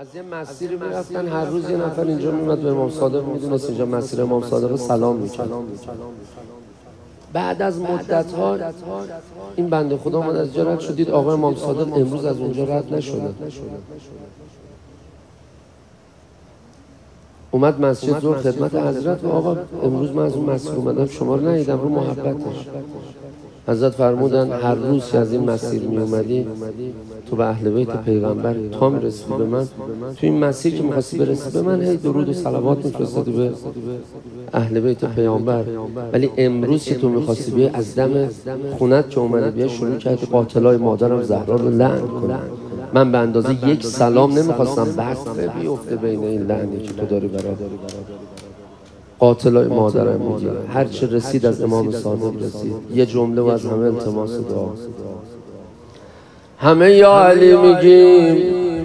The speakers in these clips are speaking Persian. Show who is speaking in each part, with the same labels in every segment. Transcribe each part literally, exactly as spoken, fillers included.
Speaker 1: از یه مسیری میرفتن، هر روز یه نفر اینجا میومد به امام صادق، میدونست اینجا مسیر امام صادق، سلام میکرد. بعد از مدت ها این بنده خدا اومد از جا رد شد، دید آقا امام صادق امروز از اونجا رد نشده. اومد مسجد ظهر خدمت حضرت و آقا امروز من از اون مسیر اومدم، شما رو ندیدم، رو محبتش. حضرت فرمودن هر روز که از این مسیر می اومدی تو به اهل بیت پیغمبر تا میرسی به من، تو این مسیر که میخواستی برسی به من هی درود و صلوات میفرستادی به اهل بیت پیغمبر، ولی امروز که تو میخواستی بیای از دم خونت که اومدی بیای شروع کردی قاتلای مادرم زهرا رو لعن کنی. من به اندازه یک سلام نمیخواستم بسته بیفته بین این لعنی که تو داری برات قاتلای مادرم میگی. هر چه رسید از امام صادق رسید، یه جمله و از همه التماس دعا. همه یا علی میگیم،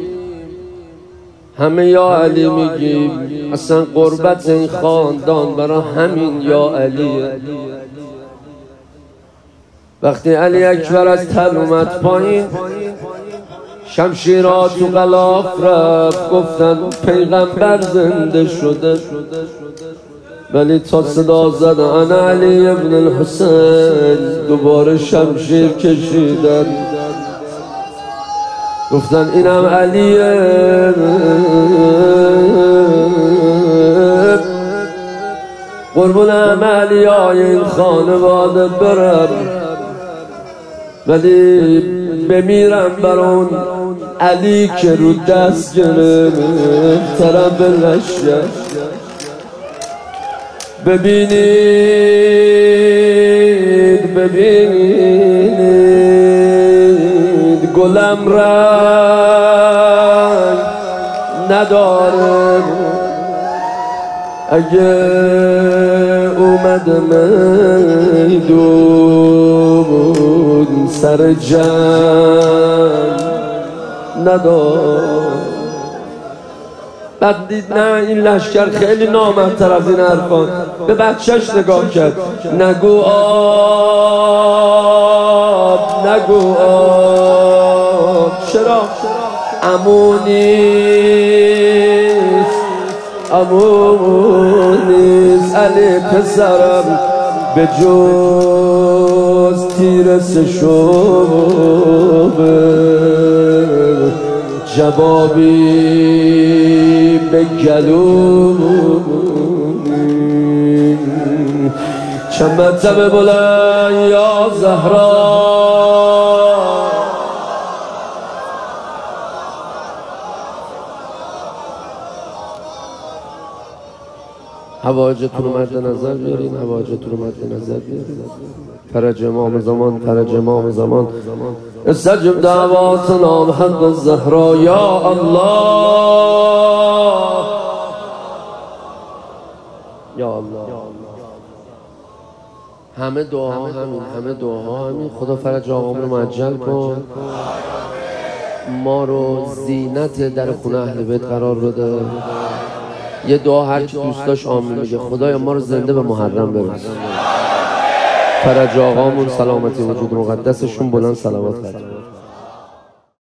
Speaker 1: همه یا علی میگیم، اصلا قربت این خاندان برای همین یا علیه. وقتی علی اکبر از تل اومد پایین، شمشیرها تو غلاف رفت، گفتن پیغمبر زنده شده، ولی تا صدا زد انا علی ابن الحسین، دوباره شمشیر کشیدن، گفتن اینم علیه. قربون عملی های این خانواده برم، ولی بمیرم بر اون علی که رو دست گرفت طرف لشکر. ببینید ببینید گلم رنگ نداره، اگه اومد میدون سر جنگ نداره. بعد دید نه این لشکر خیلی نامرتر از این حرفان، به بچهش نگاه کرد، نگو آب نگو آب، چرا؟ عمو نیست عمو نیست علی پسرم، به جز تیر سشوبه جوابی به گلومی. چند مرتبه بلند یا زهرا، حواجتون رو مد نظر بیارین، حواجتون رو مد نظر بیارین. فرج امام زمان، فرج امام زمان، استجب دعواتنا بحق الزهرا یا الله یا الله. همه دعاها همین، همه دعاها همین. خدا فرج آقامون رو معجل کن، ما رو زینت در خونه اهل بیت قرار بده. یه دعا هر کی دوست داشت آمین بگه. خدایا ما رو زنده به محرم برس. فرج آقامون سلامتی وجود مقدسشون بلند صلوات کرد.